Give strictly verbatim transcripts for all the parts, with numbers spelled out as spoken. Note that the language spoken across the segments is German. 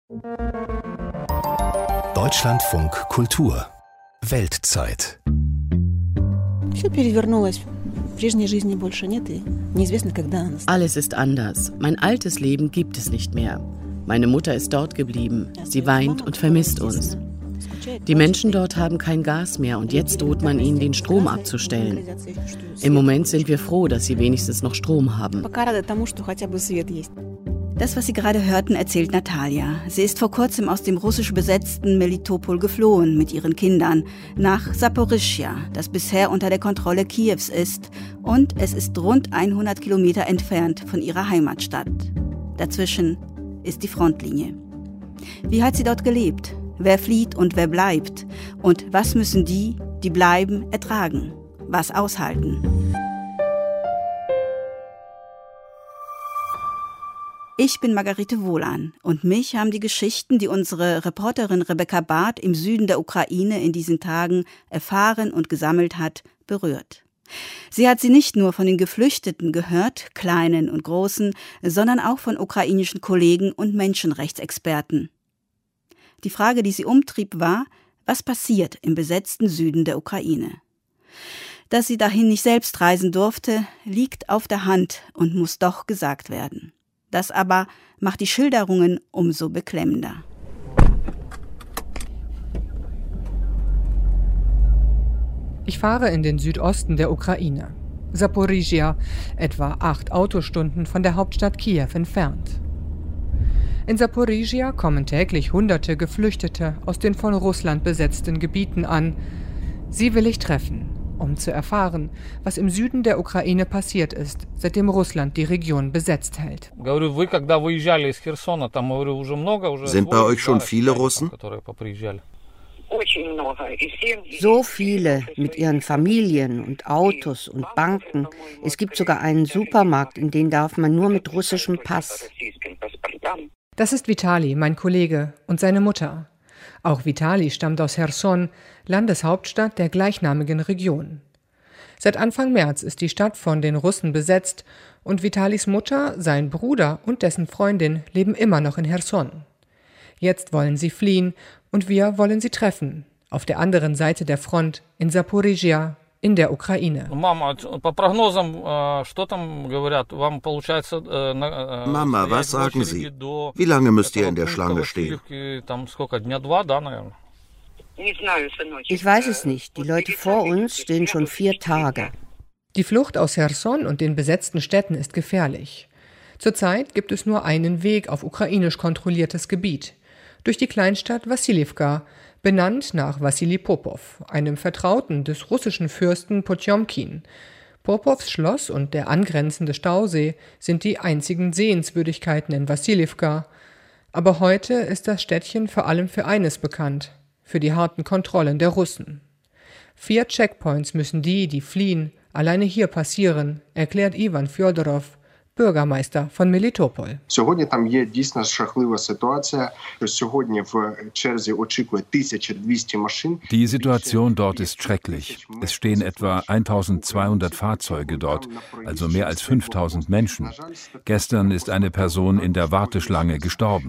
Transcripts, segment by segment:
Deutschlandfunk Kultur Weltzeit. Alles ist anders. Mein altes Leben gibt es nicht mehr. Meine Mutter ist dort geblieben. Sie weint und vermisst uns. Die Menschen dort haben kein Gas mehr und jetzt droht man ihnen, den Strom abzustellen. Im Moment sind wir froh, dass sie wenigstens noch Strom haben. Das, was Sie gerade hörten, erzählt Natalia. Sie ist vor kurzem aus dem russisch besetzten Melitopol geflohen mit ihren Kindern nach Saporischschja, das bisher unter der Kontrolle Kiews ist. Und es ist rund hundert Kilometer entfernt von ihrer Heimatstadt. Dazwischen ist die Frontlinie. Wie hat sie dort gelebt? Wer flieht und wer bleibt? Und was müssen die, die bleiben, ertragen? Was aushalten? Ich bin Margarete Wohlan und mich haben die Geschichten, die unsere Reporterin Rebecca Barth im Süden der Ukraine in diesen Tagen erfahren und gesammelt hat, berührt. Sie hat sie nicht nur von den Geflüchteten gehört, kleinen und großen, sondern auch von ukrainischen Kollegen und Menschenrechtsexperten. Die Frage, die sie umtrieb, war, was passiert im besetzten Süden der Ukraine? Dass sie dahin nicht selbst reisen durfte, liegt auf der Hand und muss doch gesagt werden. Das aber macht die Schilderungen umso beklemmender. Ich fahre in den Südosten der Ukraine, Saporischschja, etwa acht Autostunden von der Hauptstadt Kiew entfernt. In Saporischschja kommen täglich hunderte Geflüchtete aus den von Russland besetzten Gebieten an. Sie will ich treffen, um zu erfahren, was im Süden der Ukraine passiert ist, seitdem Russland die Region besetzt hält. Sind bei euch schon viele Russen? So viele mit ihren Familien und Autos und Banken. Es gibt sogar einen Supermarkt, in den darf man nur mit russischem Pass. Das ist Vitali, mein Kollege, und seine Mutter. Auch Vitali stammt aus Cherson, Landeshauptstadt der gleichnamigen Region. Seit Anfang März ist die Stadt von den Russen besetzt und Vitalis Mutter, sein Bruder und dessen Freundin leben immer noch in Cherson. Jetzt wollen sie fliehen und wir wollen sie treffen, auf der anderen Seite der Front in Saporischschja in der Ukraine. Mama, was sagen Sie? Wie lange müsst ihr in der Schlange stehen? Ich weiß es nicht. Die Leute vor uns stehen schon vier Tage. Die Flucht aus Cherson und den besetzten Städten ist gefährlich. Zurzeit gibt es nur einen Weg auf ukrainisch kontrolliertes Gebiet, durch die Kleinstadt Wassiljewka, benannt nach Wassili Popov, einem Vertrauten des russischen Fürsten Potjomkin. Popovs Schloss und der angrenzende Stausee sind die einzigen Sehenswürdigkeiten in Wassiljewka. Aber heute ist das Städtchen vor allem für eines bekannt: für die harten Kontrollen der Russen. Vier Checkpoints müssen die, die fliehen, alleine hier passieren, erklärt Ivan Fjodorov, Bürgermeister von Melitopol. Die Situation dort ist schrecklich. Es stehen etwa eintausendzweihundert Fahrzeuge dort, also mehr als fünftausend Menschen. Gestern ist eine Person in der Warteschlange gestorben.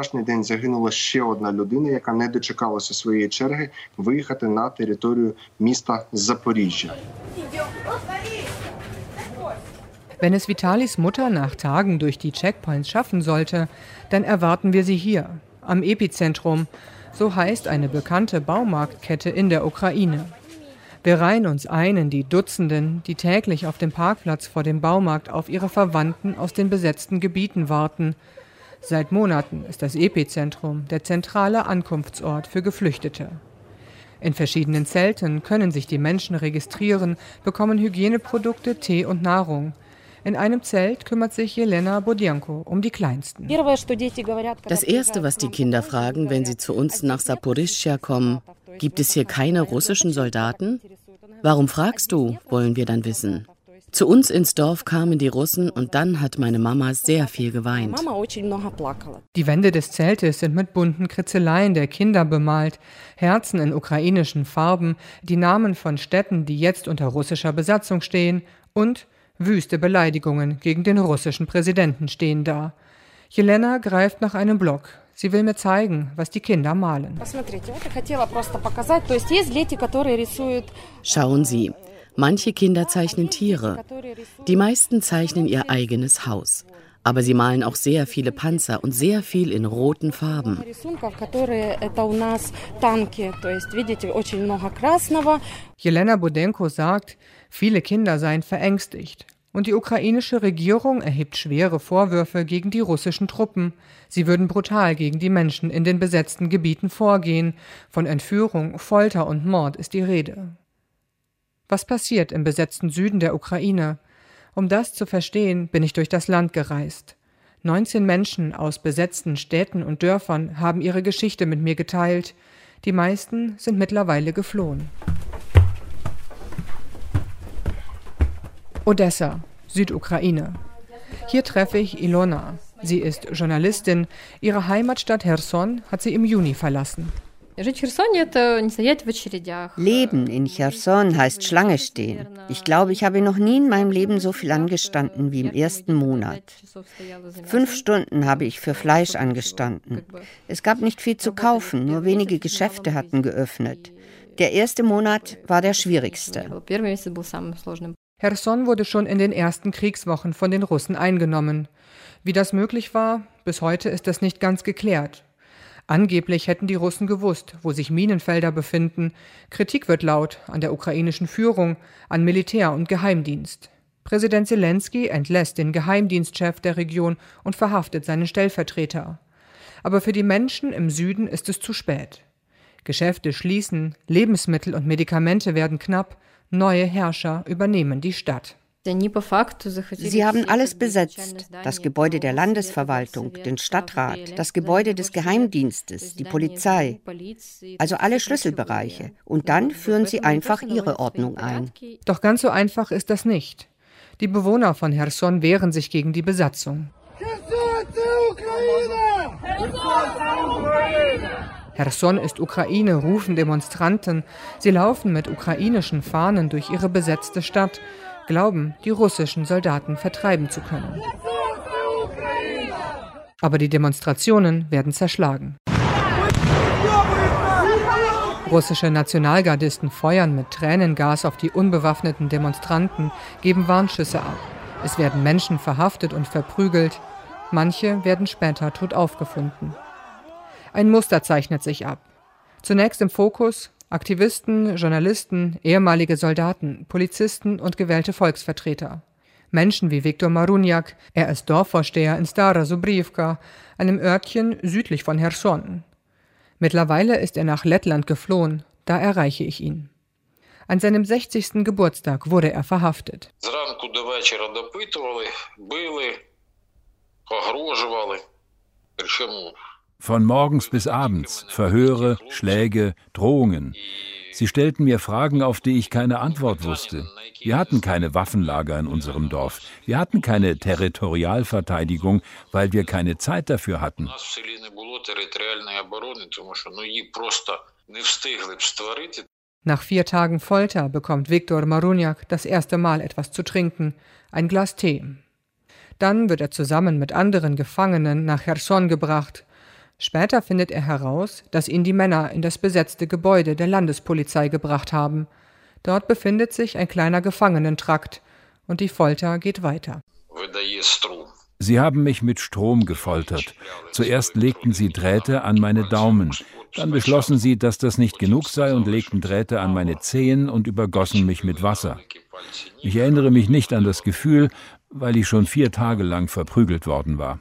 Wenn es Vitalis Mutter nach Tagen durch die Checkpoints schaffen sollte, dann erwarten wir sie hier, am Epizentrum, so heißt eine bekannte Baumarktkette in der Ukraine. Wir reihen uns ein in die Dutzenden, die täglich auf dem Parkplatz vor dem Baumarkt auf ihre Verwandten aus den besetzten Gebieten warten. Seit Monaten ist das Epizentrum der zentrale Ankunftsort für Geflüchtete. In verschiedenen Zelten können sich die Menschen registrieren, bekommen Hygieneprodukte, Tee und Nahrung. In einem Zelt kümmert sich Jelena Bodjanko um die Kleinsten. Das Erste, was die Kinder fragen, wenn sie zu uns nach Saporischschja kommen: Gibt es hier keine russischen Soldaten? Warum fragst du, wollen wir dann wissen. Zu uns ins Dorf kamen die Russen und dann hat meine Mama sehr viel geweint. Die Wände des Zeltes sind mit bunten Kritzeleien der Kinder bemalt, Herzen in ukrainischen Farben, die Namen von Städten, die jetzt unter russischer Besatzung stehen, und wüste Beleidigungen gegen den russischen Präsidenten stehen da. Jelena greift nach einem Block. Sie will mir zeigen, was die Kinder malen. Schauen Sie, manche Kinder zeichnen Tiere. Die meisten zeichnen ihr eigenes Haus. Aber sie malen auch sehr viele Panzer und sehr viel in roten Farben. Jelena Budenko sagt, viele Kinder seien verängstigt. Und die ukrainische Regierung erhebt schwere Vorwürfe gegen die russischen Truppen. Sie würden brutal gegen die Menschen in den besetzten Gebieten vorgehen. Von Entführung, Folter und Mord ist die Rede. Was passiert im besetzten Süden der Ukraine? Um das zu verstehen, bin ich durch das Land gereist. neunzehn Menschen aus besetzten Städten und Dörfern haben ihre Geschichte mit mir geteilt. Die meisten sind mittlerweile geflohen. Odessa, Südukraine. Hier treffe ich Ilona. Sie ist Journalistin. Ihre Heimatstadt Cherson hat sie im Juni verlassen. Leben in Cherson heißt Schlange stehen. Ich glaube, ich habe noch nie in meinem Leben so viel angestanden wie im ersten Monat. Fünf Stunden habe ich für Fleisch angestanden. Es gab nicht viel zu kaufen, nur wenige Geschäfte hatten geöffnet. Der erste Monat war der schwierigste. Cherson wurde schon in den ersten Kriegswochen von den Russen eingenommen. Wie das möglich war, bis heute ist das nicht ganz geklärt. Angeblich hätten die Russen gewusst, wo sich Minenfelder befinden. Kritik wird laut an der ukrainischen Führung, an Militär und Geheimdienst. Präsident Selenskyj entlässt den Geheimdienstchef der Region und verhaftet seinen Stellvertreter. Aber für die Menschen im Süden ist es zu spät. Geschäfte schließen, Lebensmittel und Medikamente werden knapp, neue Herrscher übernehmen die Stadt. Sie haben alles besetzt. Das Gebäude der Landesverwaltung, den Stadtrat, das Gebäude des Geheimdienstes, die Polizei. Also alle Schlüsselbereiche. Und dann führen sie einfach ihre Ordnung ein. Doch ganz so einfach ist das nicht. Die Bewohner von Cherson wehren sich gegen die Besatzung. Cherson ist Ukraine, rufen Demonstranten. Sie laufen mit ukrainischen Fahnen durch ihre besetzte Stadt, glauben, die russischen Soldaten vertreiben zu können. Aber die Demonstrationen werden zerschlagen. Russische Nationalgardisten feuern mit Tränengas auf die unbewaffneten Demonstranten, geben Warnschüsse ab. Es werden Menschen verhaftet und verprügelt. Manche werden später tot aufgefunden. Ein Muster zeichnet sich ab. Zunächst im Fokus Aktivisten, Journalisten, ehemalige Soldaten, Polizisten und gewählte Volksvertreter. Menschen wie Viktor Maruniak, er ist Dorfvorsteher in Stara Zubrivka, einem Örtchen südlich von Cherson. Mittlerweile ist er nach Lettland geflohen, da erreiche ich ihn. An seinem sechzigsten Geburtstag wurde er verhaftet. Von morgens bis abends Verhöre, Schläge, Drohungen. Sie stellten mir Fragen, auf die ich keine Antwort wusste. Wir hatten keine Waffenlager in unserem Dorf. Wir hatten keine Territorialverteidigung, weil wir keine Zeit dafür hatten. Nach vier Tagen Folter bekommt Viktor Maruniak das erste Mal etwas zu trinken, ein Glas Tee. Dann wird er zusammen mit anderen Gefangenen nach Cherson gebracht. Später findet er heraus, dass ihn die Männer in das besetzte Gebäude der Landespolizei gebracht haben. Dort befindet sich ein kleiner Gefangenentrakt und die Folter geht weiter. Sie haben mich mit Strom gefoltert. Zuerst legten sie Drähte an meine Daumen. Dann beschlossen sie, dass das nicht genug sei und legten Drähte an meine Zehen und übergossen mich mit Wasser. Ich erinnere mich nicht an das Gefühl, weil ich schon vier Tage lang verprügelt worden war.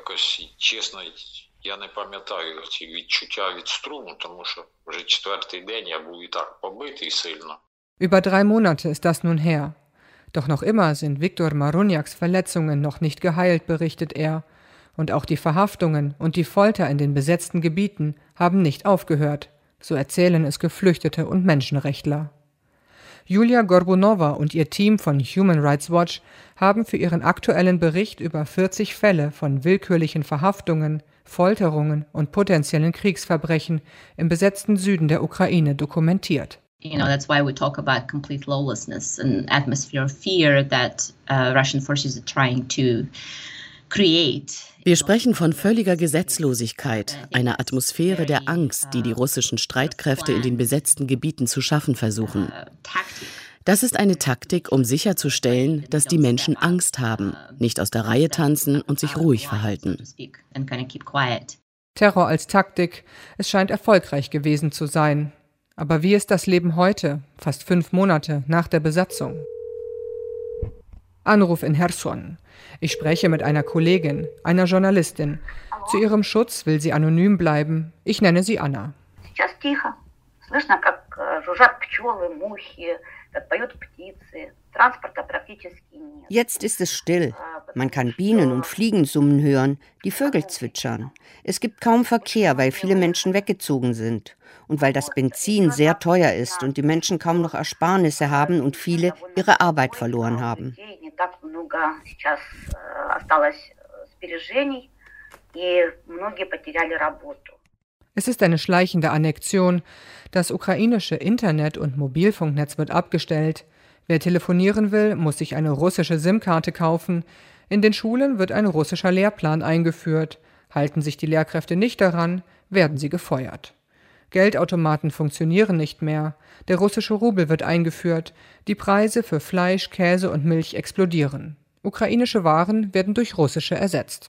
Я не пам'ятаю ці відчуття від струму, тому що вже четвертий день я був і так побитий сильно. Über drei Monate ist das nun her. Doch noch immer sind Viktor Maruniaks Verletzungen noch nicht geheilt, berichtet er. Und auch die Verhaftungen und die Folter in den besetzten Gebieten haben nicht aufgehört. So erzählen es Geflüchtete und Menschenrechtler. Julia Gorbunova und ihr Team von Human Rights Watch haben für ihren aktuellen Bericht über vierzig Fälle von willkürlichen Verhaftungen, Folterungen und potenziellen Kriegsverbrechen im besetzten Süden der Ukraine dokumentiert. You know, that's why we talk about complete lawlessness, an atmosphere of fear that uh, Russian forces are trying to Wir sprechen von völliger Gesetzlosigkeit, einer Atmosphäre der Angst, die die russischen Streitkräfte in den besetzten Gebieten zu schaffen versuchen. Das ist eine Taktik, um sicherzustellen, dass die Menschen Angst haben, nicht aus der Reihe tanzen und sich ruhig verhalten. Terror als Taktik, es scheint erfolgreich gewesen zu sein. Aber wie ist das Leben heute, fast fünf Monate nach der Besatzung? Anruf in Cherson. Ich spreche mit einer Kollegin, einer Journalistin. Zu ihrem Schutz will sie anonym bleiben. Ich nenne sie Anna. Jetzt ist es still. Man kann Bienen und Fliegen summen hören, die Vögel zwitschern. Es gibt kaum Verkehr, weil viele Menschen weggezogen sind. Und weil das Benzin sehr teuer ist und die Menschen kaum noch Ersparnisse haben und viele ihre Arbeit verloren haben. Es ist eine schleichende Annexion. Das ukrainische Internet- und Mobilfunknetz wird abgestellt. Wer telefonieren will, muss sich eine russische SIM-Karte kaufen. In den Schulen wird ein russischer Lehrplan eingeführt. Halten sich die Lehrkräfte nicht daran, werden sie gefeuert. Geldautomaten funktionieren nicht mehr. Der russische Rubel wird eingeführt. Die Preise für Fleisch, Käse und Milch explodieren. Ukrainische Waren werden durch russische ersetzt.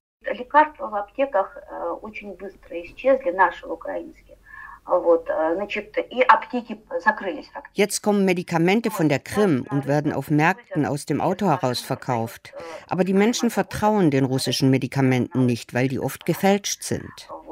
Jetzt kommen Medikamente von der Krim und werden auf Märkten aus dem Auto heraus verkauft. Aber die Menschen vertrauen den russischen Medikamenten nicht, weil die oft gefälscht sind.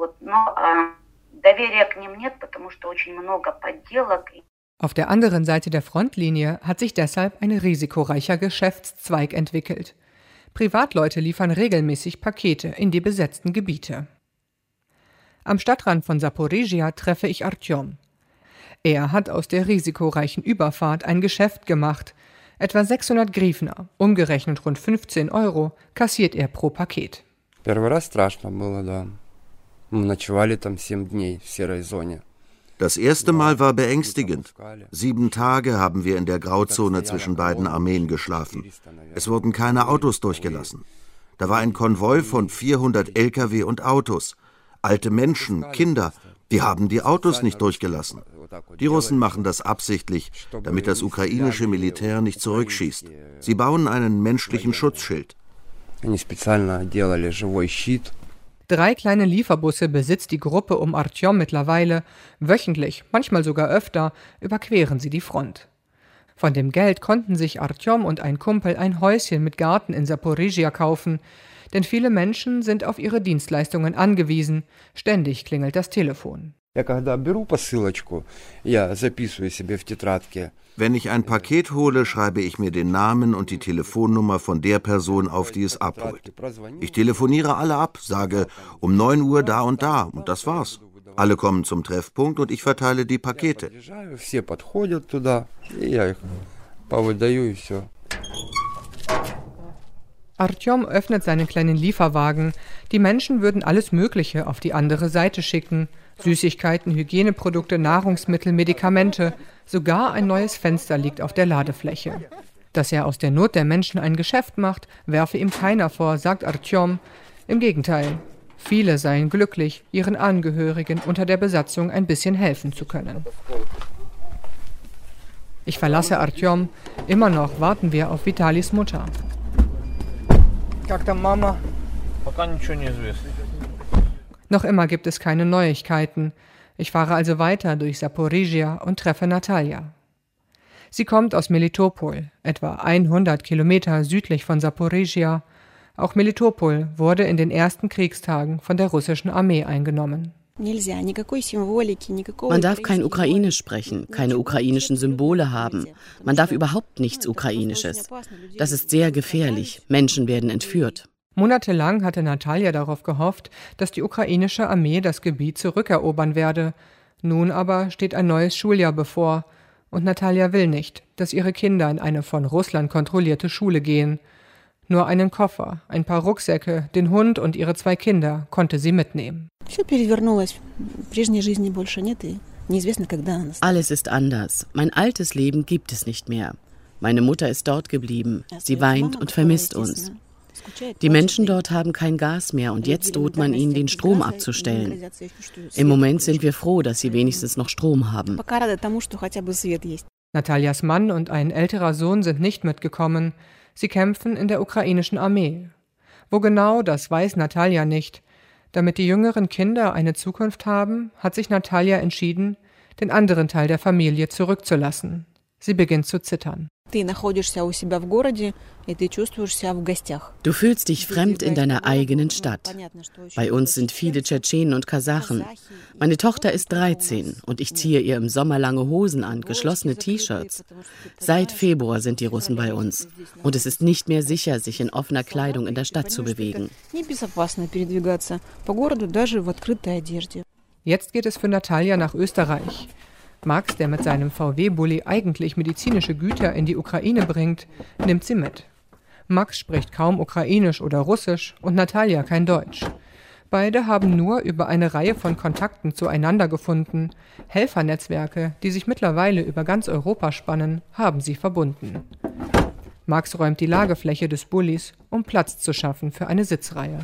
Auf der anderen Seite der Frontlinie hat sich deshalb ein risikoreicher Geschäftszweig entwickelt. Privatleute liefern regelmäßig Pakete in die besetzten Gebiete. Am Stadtrand von Saporizhia treffe ich Artjom. Er hat aus der risikoreichen Überfahrt ein Geschäft gemacht. Etwa sechshundert Grivna, umgerechnet rund fünfzehn Euro, kassiert er pro Paket. Das erste Mal war beängstigend. Sieben Tage haben wir in der Grauzone zwischen beiden Armeen geschlafen. Es wurden keine Autos durchgelassen. Da war ein Konvoi von vierhundert L K W und Autos. Alte Menschen, Kinder, die haben die Autos nicht durchgelassen. Die Russen machen das absichtlich, damit das ukrainische Militär nicht zurückschießt. Sie bauen einen menschlichen Schutzschild. Drei kleine Lieferbusse besitzt die Gruppe um Artjom mittlerweile. Wöchentlich, manchmal sogar öfter, überqueren sie die Front. Von dem Geld konnten sich Artjom und ein Kumpel ein Häuschen mit Garten in Saporizhia kaufen. Denn viele Menschen sind auf ihre Dienstleistungen angewiesen. Ständig klingelt das Telefon. Wenn ich ein Paket hole, schreibe ich mir den Namen und die Telefonnummer von der Person auf, die es abholt. Ich telefoniere alle ab, sage um neun Uhr da und da und das war's. Alle kommen zum Treffpunkt und ich verteile die Pakete. Artjom öffnet seinen kleinen Lieferwagen. Die Menschen würden alles Mögliche auf die andere Seite schicken. Süßigkeiten, Hygieneprodukte, Nahrungsmittel, Medikamente. Sogar ein neues Fenster liegt auf der Ladefläche. Dass er aus der Not der Menschen ein Geschäft macht, werfe ihm keiner vor, sagt Artjom. Im Gegenteil. Viele seien glücklich, ihren Angehörigen unter der Besatzung ein bisschen helfen zu können. Ich verlasse Artjom. Immer noch warten wir auf Vitalis Mutter. Noch immer gibt es keine Neuigkeiten. Ich fahre also weiter durch Saporizhia und treffe Natalia. Sie kommt aus Melitopol, etwa hundert Kilometer südlich von Saporizhia. Auch Melitopol wurde in den ersten Kriegstagen von der russischen Armee eingenommen. Man darf kein Ukrainisch sprechen, keine ukrainischen Symbole haben. Man darf überhaupt nichts Ukrainisches. Das ist sehr gefährlich. Menschen werden entführt. Monatelang hatte Natalia darauf gehofft, dass die ukrainische Armee das Gebiet zurückerobern werde. Nun aber steht ein neues Schuljahr bevor. Und Natalia will nicht, dass ihre Kinder in eine von Russland kontrollierte Schule gehen. Nur einen Koffer, ein paar Rucksäcke, den Hund und ihre zwei Kinder konnte sie mitnehmen. Alles ist anders. Mein altes Leben gibt es nicht mehr. Meine Mutter ist dort geblieben. Sie weint und vermisst uns. Die Menschen dort haben kein Gas mehr und jetzt droht man ihnen, den Strom abzustellen. Im Moment sind wir froh, dass sie wenigstens noch Strom haben. Nataljas Mann und ein älterer Sohn sind nicht mitgekommen. Sie kämpfen in der ukrainischen Armee. Wo genau, das weiß Natalja nicht. Damit die jüngeren Kinder eine Zukunft haben, hat sich Natalja entschieden, den anderen Teil der Familie zurückzulassen. Sie beginnt zu zittern. Du fühlst dich fremd in deiner eigenen Stadt. Bei uns sind viele Tschetschenen und Kasachen. Meine Tochter ist dreizehn und ich ziehe ihr im Sommer lange Hosen an, geschlossene T-Shirts. Seit Februar sind die Russen bei uns und es ist nicht mehr sicher, sich in offener Kleidung in der Stadt zu bewegen. Jetzt geht es für Natalja nach Österreich. Max, der mit seinem V W-Bulli eigentlich medizinische Güter in die Ukraine bringt, nimmt sie mit. Max spricht kaum Ukrainisch oder Russisch und Natalja kein Deutsch. Beide haben nur über eine Reihe von Kontakten zueinander gefunden. Helfernetzwerke, die sich mittlerweile über ganz Europa spannen, haben sie verbunden. Max räumt die Lagefläche des Bullis, um Platz zu schaffen für eine Sitzreihe.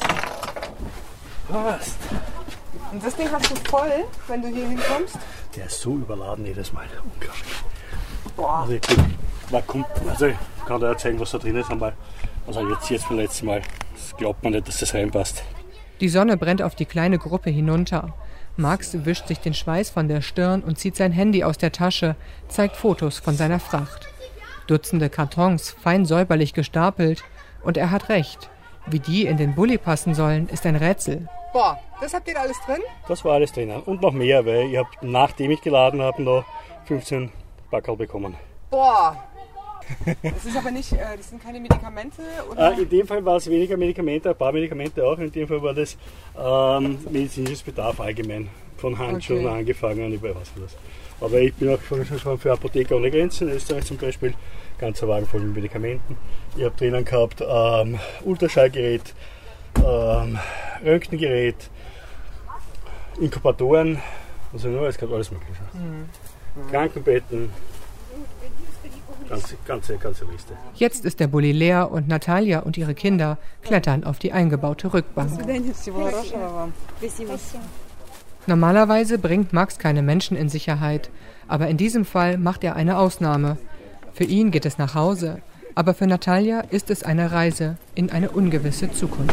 Passt. Und das Ding hast du voll, wenn du hier hinkommst? Der ist so überladen jedes Mal. Unglaublich. Boah. Also ich, bin, man kommt, also ich kann dir erzählen, was da drin ist. Einmal. Also jetzt, jetzt beim letzten Mal. Das glaubt man nicht, dass das reinpasst. Die Sonne brennt auf die kleine Gruppe hinunter. Max wischt sich den Schweiß von der Stirn und zieht sein Handy aus der Tasche, zeigt Fotos von seiner Fracht. Dutzende Kartons, fein säuberlich gestapelt. Und er hat recht. Wie die in den Bulli passen sollen, ist ein Rätsel. Boah, das habt ihr alles drin? Das war alles drin. Und noch mehr, weil ich habe, nachdem ich geladen habe, noch fünfzehn Packerl bekommen. Boah! Das ist aber nicht, äh, das sind keine Medikamente? Oder? Äh, in dem Fall war es weniger Medikamente, ein paar Medikamente auch. In dem Fall war das ähm, medizinisches Bedarf allgemein. Von Handschuhen okay. angefangen an über was das. Aber ich bin auch schon für Apotheker ohne Grenzen in Österreich zum Beispiel. Ganzer Wagen voll mit Medikamenten. Ich habe drinnen gehabt ähm, Ultraschallgerät, ähm, Röntgengerät, Inkubatoren, also nur, es gab alles Mögliche. Mhm. Krankenbetten, ganze, ganze, ganze Liste. Jetzt ist der Bulli leer und Natalja und ihre Kinder klettern auf die eingebaute Rückbank. Normalerweise bringt Max keine Menschen in Sicherheit, aber in diesem Fall macht er eine Ausnahme. Für ihn geht es nach Hause, aber für Natalja ist es eine Reise in eine ungewisse Zukunft.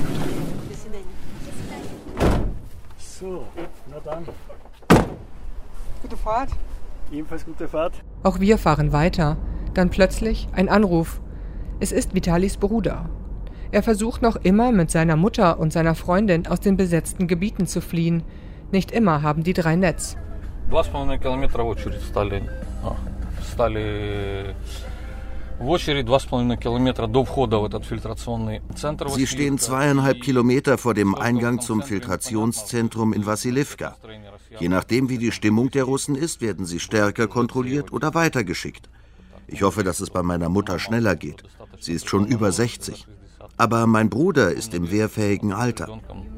So, na dann. Gute Fahrt. Ebenfalls gute Fahrt. Auch wir fahren weiter. Dann plötzlich ein Anruf. Es ist Vitalis Bruder. Er versucht noch immer mit seiner Mutter und seiner Freundin aus den besetzten Gebieten zu fliehen. Nicht immer haben die drei Netz. Sie stehen zweieinhalb Kilometer vor dem Eingang zum Filtrationszentrum in Wassilivka. Je nachdem, wie die Stimmung der Russen ist, werden sie stärker kontrolliert oder weitergeschickt. Ich hoffe, dass es bei meiner Mutter schneller geht. Sie ist schon über sechzig. Aber mein Bruder ist im wehrfähigen Alter.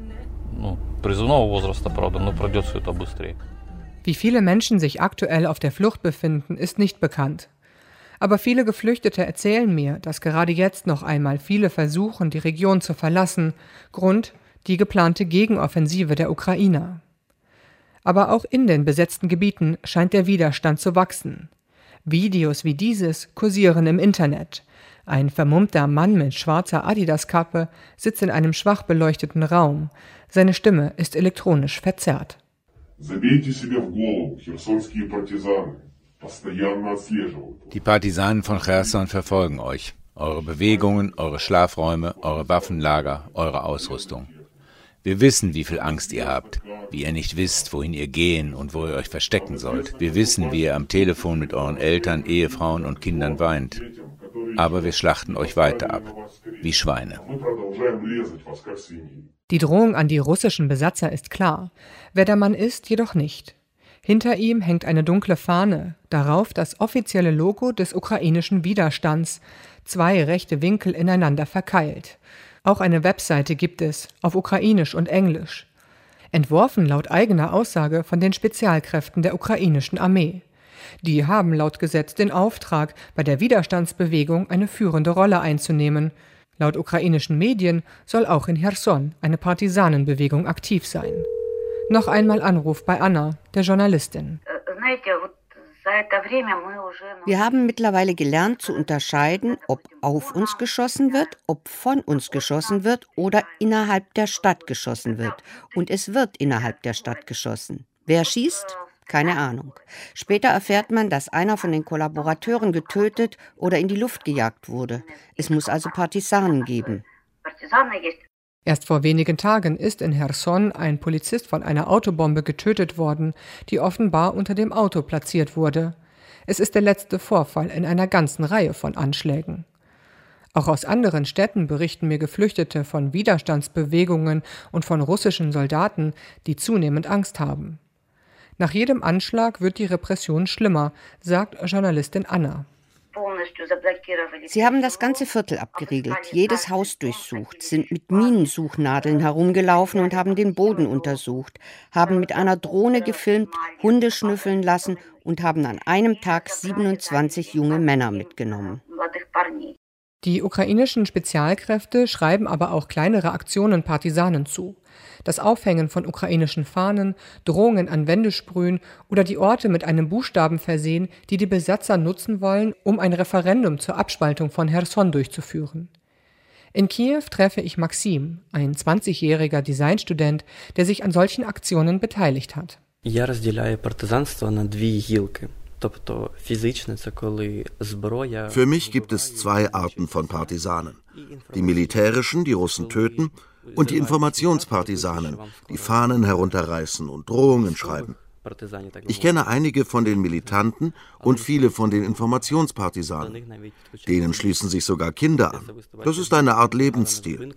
Wie viele Menschen sich aktuell auf der Flucht befinden, ist nicht bekannt. Aber viele Geflüchtete erzählen mir, dass gerade jetzt noch einmal viele versuchen, die Region zu verlassen. Grund: die geplante Gegenoffensive der Ukrainer. Aber auch in den besetzten Gebieten scheint der Widerstand zu wachsen. Videos wie dieses kursieren im Internet. Ein vermummter Mann mit schwarzer Adidas-Kappe sitzt in einem schwach beleuchteten Raum. Seine Stimme ist elektronisch verzerrt. Die Partisanen von Cherson verfolgen euch. Eure Bewegungen, eure Schlafräume, eure Waffenlager, eure Ausrüstung. Wir wissen, wie viel Angst ihr habt, wie ihr nicht wisst, wohin ihr gehen und wo ihr euch verstecken sollt. Wir wissen, wie ihr am Telefon mit euren Eltern, Ehefrauen und Kindern weint. Aber wir schlachten euch weiter ab, wie Schweine. Die Drohung an die russischen Besatzer ist klar. Wer der Mann ist, jedoch nicht. Hinter ihm hängt eine dunkle Fahne, darauf das offizielle Logo des ukrainischen Widerstands, zwei rechte Winkel ineinander verkeilt. Auch eine Webseite gibt es, auf Ukrainisch und Englisch. Entworfen laut eigener Aussage von den Spezialkräften der ukrainischen Armee. Die haben laut Gesetz den Auftrag, bei der Widerstandsbewegung eine führende Rolle einzunehmen. Laut ukrainischen Medien soll auch in Cherson eine Partisanenbewegung aktiv sein. Noch einmal Anruf bei Anna, der Journalistin. Wir haben mittlerweile gelernt zu unterscheiden, ob auf uns geschossen wird, ob von uns geschossen wird oder innerhalb der Stadt geschossen wird. Und es wird innerhalb der Stadt geschossen. Wer schießt? Keine Ahnung. Später erfährt man, dass einer von den Kollaborateuren getötet oder in die Luft gejagt wurde. Es muss also Partisanen geben. Erst vor wenigen Tagen ist in Cherson ein Polizist von einer Autobombe getötet worden, die offenbar unter dem Auto platziert wurde. Es ist der letzte Vorfall in einer ganzen Reihe von Anschlägen. Auch aus anderen Städten berichten mir Geflüchtete von Widerstandsbewegungen und von russischen Soldaten, die zunehmend Angst haben. Nach jedem Anschlag wird die Repression schlimmer, sagt Journalistin Anna. Sie haben das ganze Viertel abgeriegelt, jedes Haus durchsucht, sind mit Minensuchnadeln herumgelaufen und haben den Boden untersucht, haben mit einer Drohne gefilmt, Hunde schnüffeln lassen und haben an einem Tag siebenundzwanzig junge Männer mitgenommen. Die ukrainischen Spezialkräfte schreiben aber auch kleinere Aktionen Partisanen zu. Das Aufhängen von ukrainischen Fahnen, Drohungen an Wände sprühen oder die Orte mit einem Buchstaben versehen, die die Besatzer nutzen wollen, um ein Referendum zur Abspaltung von Cherson durchzuführen. In Kiew treffe ich Maxim, ein zwanzigjähriger Designstudent, der sich an solchen Aktionen beteiligt hat. Я розділяю партизанство на дві гілки. Für mich gibt es zwei Arten von Partisanen. Die militärischen, die Russen töten, und die Informationspartisanen, die Fahnen herunterreißen und Drohungen schreiben. Ich kenne einige von den Militanten und viele von den Informationspartisanen. Denen schließen sich sogar Kinder an. Das ist eine Art Lebensstil.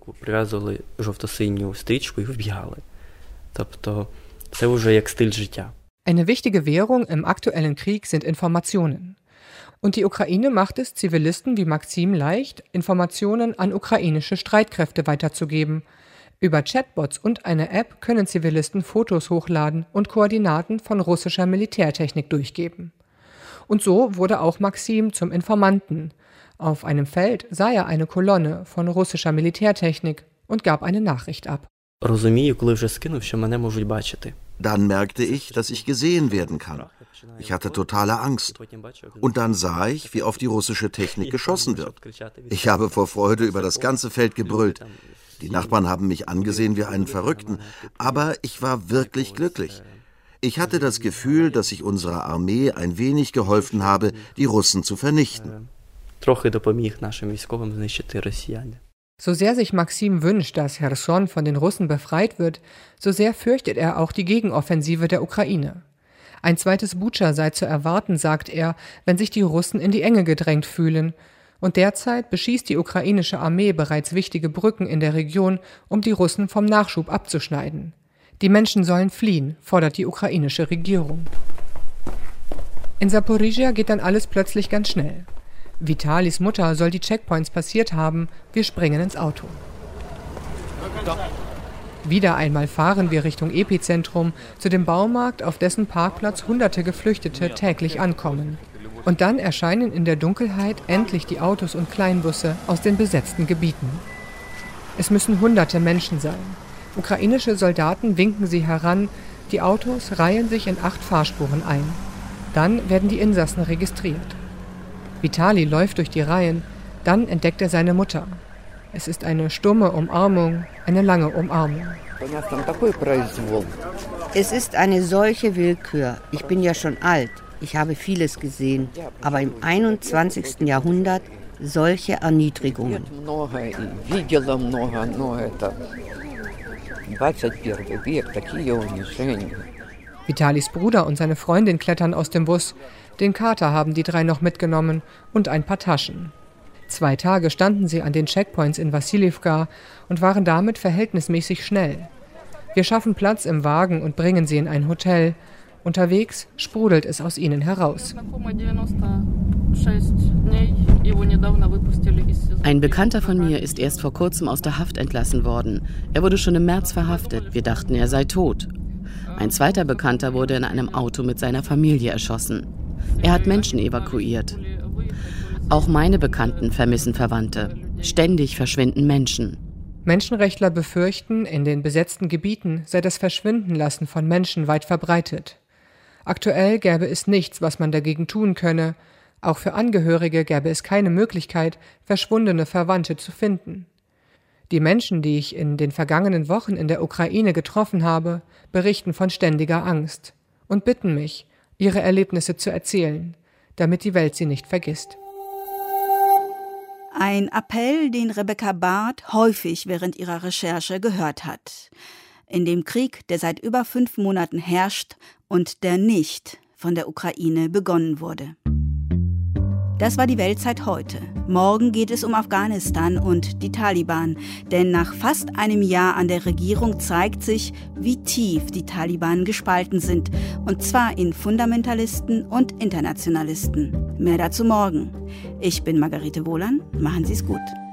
Eine wichtige Währung im aktuellen Krieg sind Informationen. Und die Ukraine macht es Zivilisten wie Maxim leicht, Informationen an ukrainische Streitkräfte weiterzugeben. Über Chatbots und eine App können Zivilisten Fotos hochladen und Koordinaten von russischer Militärtechnik durchgeben. Und so wurde auch Maxim zum Informanten. Auf einem Feld sah er eine Kolonne von russischer Militärtechnik und gab eine Nachricht ab. Dann merkte ich, dass ich gesehen werden kann. Ich hatte totale Angst. Und dann sah ich, wie auf die russische Technik geschossen wird. Ich habe vor Freude über das ganze Feld gebrüllt. Die Nachbarn haben mich angesehen wie einen Verrückten, aber ich war wirklich glücklich. Ich hatte das Gefühl, dass ich unserer Armee ein wenig geholfen habe, die Russen zu vernichten. So sehr sich Maxim wünscht, dass Cherson von den Russen befreit wird, so sehr fürchtet er auch die Gegenoffensive der Ukraine. Ein zweites Butscha sei zu erwarten, sagt er, wenn sich die Russen in die Enge gedrängt fühlen. Und derzeit beschießt die ukrainische Armee bereits wichtige Brücken in der Region, um die Russen vom Nachschub abzuschneiden. Die Menschen sollen fliehen, fordert die ukrainische Regierung. In Saporizhia geht dann alles plötzlich ganz schnell. Vitalis Mutter soll die Checkpoints passiert haben, wir springen ins Auto. Wieder einmal fahren wir Richtung Epizentrum, zu dem Baumarkt, auf dessen Parkplatz hunderte Geflüchtete täglich ankommen. Und dann erscheinen in der Dunkelheit endlich die Autos und Kleinbusse aus den besetzten Gebieten. Es müssen hunderte Menschen sein. Ukrainische Soldaten winken sie heran, die Autos reihen sich in acht Fahrspuren ein. Dann werden die Insassen registriert. Vitali läuft durch die Reihen, dann entdeckt er seine Mutter. Es ist eine stumme Umarmung, eine lange Umarmung. Es ist eine solche Willkür. Ich bin ja schon alt. Ich habe vieles gesehen, aber im einundzwanzigsten Jahrhundert solche Erniedrigungen. Vitalis Bruder und seine Freundin klettern aus dem Bus. Den Kater haben die drei noch mitgenommen und ein paar Taschen. Zwei Tage standen sie an den Checkpoints in Wassilivka und waren damit verhältnismäßig schnell. Wir schaffen Platz im Wagen und bringen sie in ein Hotel. Unterwegs sprudelt es aus ihnen heraus. Ein Bekannter von mir ist erst vor kurzem aus der Haft entlassen worden. Er wurde schon im März verhaftet. Wir dachten, er sei tot. Ein zweiter Bekannter wurde in einem Auto mit seiner Familie erschossen. Er hat Menschen evakuiert. Auch meine Bekannten vermissen Verwandte. Ständig verschwinden Menschen. Menschenrechtler befürchten, in den besetzten Gebieten sei das Verschwindenlassen von Menschen weit verbreitet. Aktuell gäbe es nichts, was man dagegen tun könne. Auch für Angehörige gäbe es keine Möglichkeit, verschwundene Verwandte zu finden. Die Menschen, die ich in den vergangenen Wochen in der Ukraine getroffen habe, berichten von ständiger Angst und bitten mich, ihre Erlebnisse zu erzählen, damit die Welt sie nicht vergisst. Ein Appell, den Rebecca Barth häufig während ihrer Recherche gehört hat. In dem Krieg, der seit über fünf Monaten herrscht und der nicht von der Ukraine begonnen wurde. Das war die Weltzeit heute. Morgen geht es um Afghanistan und die Taliban. Denn nach fast einem Jahr an der Regierung zeigt sich, wie tief die Taliban gespalten sind. Und zwar in Fundamentalisten und Internationalisten. Mehr dazu morgen. Ich bin Margarete Wohlan. Machen Sie es gut.